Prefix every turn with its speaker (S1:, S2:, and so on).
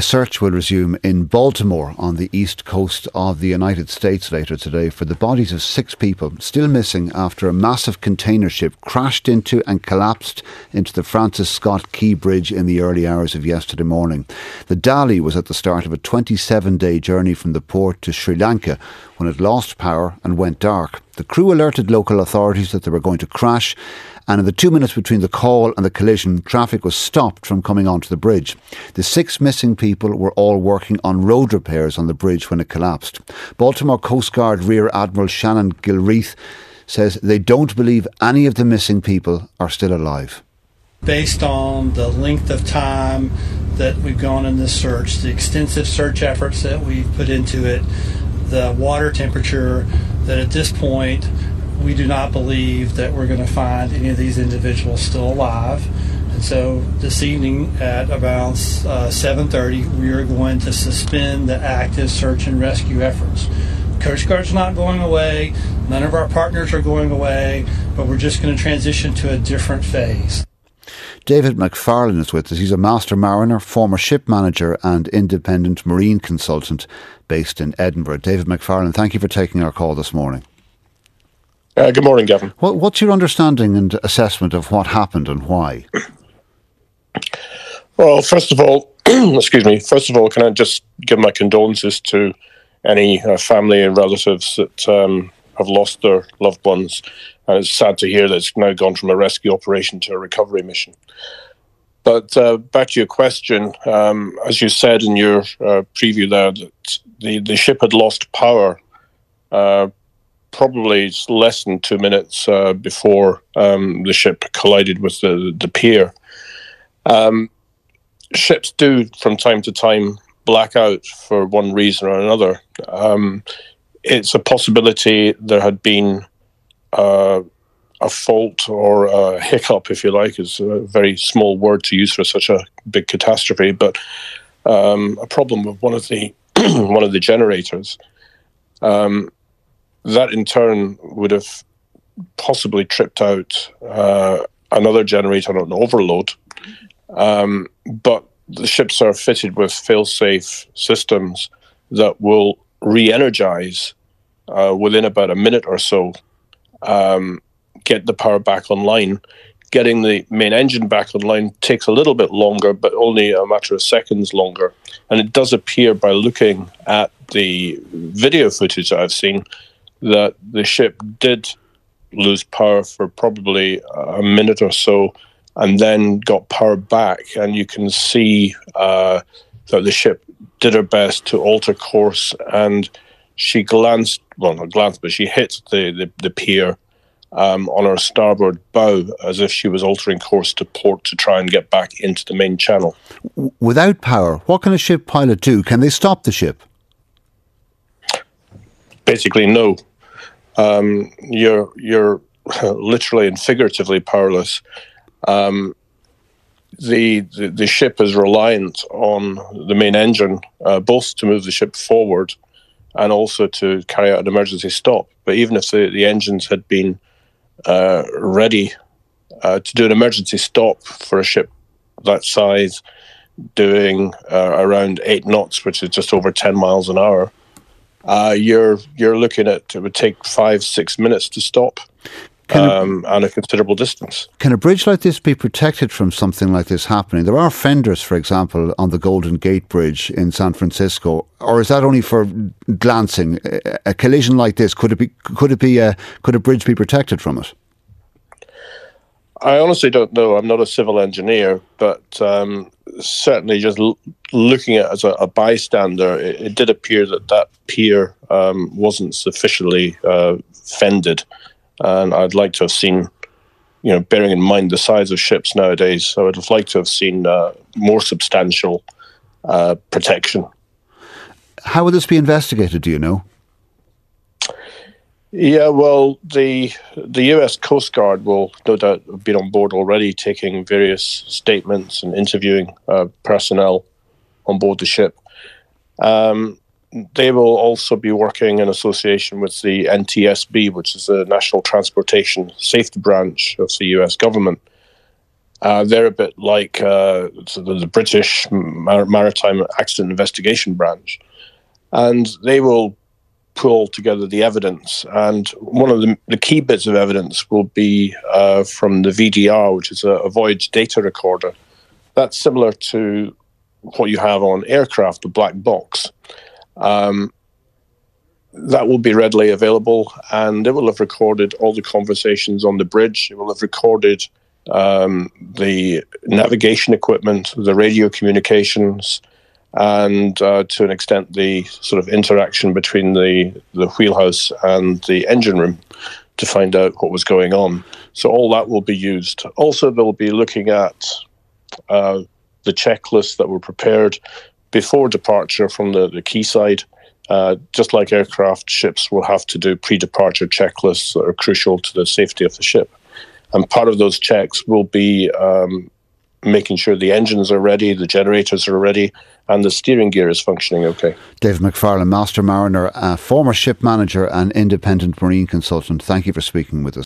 S1: A search will resume in Baltimore on the east coast of the United States later today for the bodies of 6 people still missing after a massive container ship crashed into and collapsed into the Francis Scott Key Bridge in the early hours of yesterday morning. The Dali was at the start of a 27-day journey from the port to Sri Lanka when it lost power and went dark. The crew alerted local authorities that they were going to crash, and in the 2 minutes between the call and the collision, traffic was stopped from coming onto the bridge. The 6 missing people were all working on road repairs on the bridge when it collapsed. Baltimore Coast Guard Rear Admiral Shannon Gilreath says they don't believe any of the missing people are still alive.
S2: Based on the length of time that we've gone in this search, the extensive search efforts that we've put into it, the water temperature, that at this point we do not believe that we're going to find any of these individuals still alive. And so this evening at about 7:30, we are going to suspend the active search and rescue efforts. Coast Guard's not going away. None of our partners are going away, but we're just going to transition to a different phase.
S1: David McFarlane is with us. He's a master mariner, former ship manager and independent marine consultant based in Edinburgh. David McFarlane, thank you for taking our call this morning.
S3: Good morning, Gavin.
S1: What's your understanding and assessment of what happened and why?
S3: Well, first of all, can I just give my condolences to any family and relatives that have lost their loved ones. And it's sad to hear that it's now gone from a rescue operation to a recovery mission. But back to your question, as you said in your preview there, that the ship had lost power probably less than 2 minutes before the ship collided with the pier. Ships do, from time to time, black out for one reason or another. It's a possibility there had been a fault or a hiccup, if you like, is a very small word to use for such a big catastrophe, but a problem with one of the one of the generators. That in turn would have possibly tripped out another generator on overload. But the ships are fitted with fail-safe systems that will re-energize within about a minute or so, get the power back online. Getting the main engine back online takes a little bit longer, but only a matter of seconds longer. And it does appear, by looking at the video footage that I've seen, that the ship did lose power for probably a minute or so and then got power back. And you can see that the ship did her best to alter course, and she hit the pier on her starboard bow as if she was altering course to port to try and get back into the main channel.
S1: Without power, what can a ship pilot do? Can they stop the ship?
S3: Basically, no. You're literally and figuratively powerless. The ship is reliant on the main engine, both to move the ship forward and also to carry out an emergency stop. But even if the engines had been ready to do an emergency stop for a ship that size, doing around 8 knots, which is just over 10 miles an hour, you're looking at, it would take 5-6 minutes to stop, and a considerable distance. Can
S1: a bridge like this be protected from something like this happening? There are fenders, for example, on the Golden Gate Bridge in San Francisco, or is that only for glancing? A collision like this, could a bridge be protected from it?
S3: I honestly don't know. I'm not a civil engineer, but certainly just looking at it as a bystander, it did appear that pier wasn't sufficiently fended. And I'd like to have seen, bearing in mind the size of ships nowadays, I would have liked to have seen more substantial protection.
S1: How will this be investigated, do you know?
S3: Yeah, well, the US Coast Guard will no doubt have been on board already, taking various statements and interviewing personnel on board the ship. They will also be working in association with the NTSB, which is the National Transportation Safety Branch of the US government. They're a bit like the British Maritime Accident Investigation Branch, and they will pull together the evidence. And one of the key bits of evidence will be from the VDR, which is a voyage data recorder. That's similar to what you have on aircraft, the black box. That will be readily available, and it will have recorded all the conversations on the bridge. It will have recorded the navigation equipment, the radio communications, and to an extent the sort of interaction between the wheelhouse and the engine room to find out what was going on. So all that will be used. Also, they'll be looking at the checklists that were prepared before departure from the quayside. Just like aircraft, ships will have to do pre-departure checklists that are crucial to the safety of the ship. And part of those checks will be making sure the engines are ready, the generators are ready, and the steering gear is functioning okay.
S1: David McFarlane, Master Mariner, former ship manager and independent marine consultant, thank you for speaking with us.